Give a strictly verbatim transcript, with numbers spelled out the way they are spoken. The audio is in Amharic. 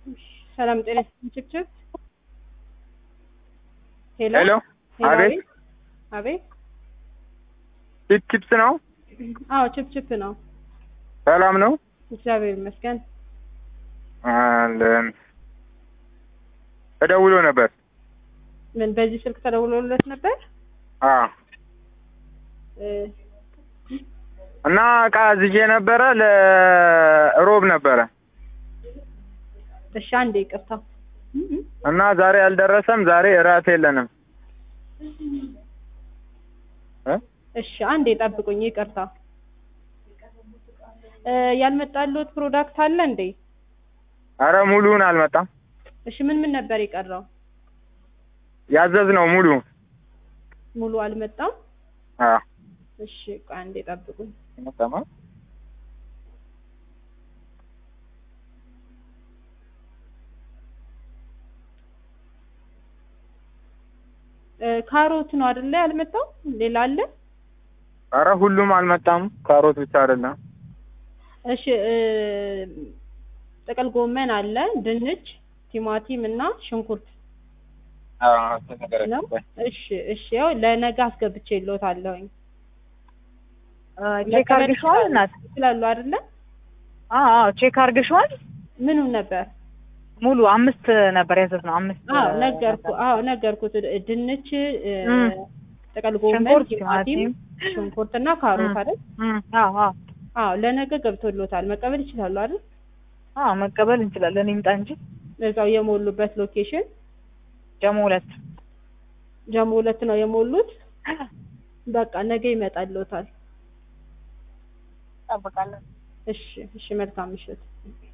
ሰላም ጤና ችክችክ ሄሎ ሄሎ አቤት አቤት ቺፕስ ነው? አዎ ቺፕቺፕ ነው። ሰላም ነው? እግዚአብሔር ይመስገን። አለን ተደውሎ ነበር። ምን በዚህ ስልክ ተደውሎለት ነበር? አዎ እ እና ዕቃ ዝጄ ነበረ ለሮብ ነበረ። እሺ አንዴ ይቅርታ። እና ዛሬ አልደረሰም። ዛሬ እራት የለንም። እ እሺ አንዴ ጠብቁኝ ይቅርታ። እ ያልመጣልዎት ፕሮዳክት አለ እንዴ? አረ ሙሉውን አልመጣም። እሺ ምን ምን ነበር የቀረው? ያዘዝነው ሙሉ ሙሉ አልመጣም። አዎ እሺ ቆይ አንዴ ጠብቁኝ። መጣማ ካሮት ነው አይደለ ያልመጣው? ሌላ አለ? አረ ሁሉም አልመጣም። ካሮት ብቻ አይደለም። እሺ ጥቅል ጎመን አለ፣ ድንች፣ ቲማቲም እና ሽንኩርት። አዎ ተነገረኝ። እሺ እሺ ያው ለነገ አስገብቼልዎታለሁኝ። ቼክ አርግሽዋል እናት? ይችላሉ አይደለ? አዎ አዎ ቼክ አርግሽዋል? ምኑን ነበር? ሙሉ አምስት ነበር ያዘዝነው። አምስት አዎ ነገርኩ አዎ ነገርኩት። ድንች፣ ጥቅል ጎመን፣ ቲማቲም፣ ሽንኩርትና ካሮት አይደል? አዎ አዎ አዎ ለነገ ገብቶልዎታል። መቀበል ይችላሉ አይደል? አዎ መቀበል እንችላለን። ይምጣ እንጂ እዛው የሞሉበት ሎኬሽን ጀሞ ሁለት ጀሞ ሁለት ነው የሞሉት። በቃ ነገ ይመጣልዎታል። ጠብቃለን። እሺ እሺ መልካም ምሽት።